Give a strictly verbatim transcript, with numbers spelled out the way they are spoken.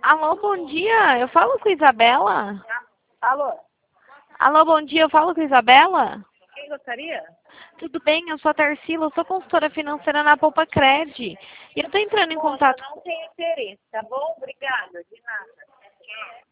Alô, bom dia. Eu falo com Isabela? Alô, Alô, bom dia. Eu falo com Isabela? quem gostaria? Tudo bem? Eu sou a Tarsila, eu sou consultora financeira na Poupa Cred. E eu tô entrando em Moça, contato. não tenho interesse, tá bom? Obrigada, de nada.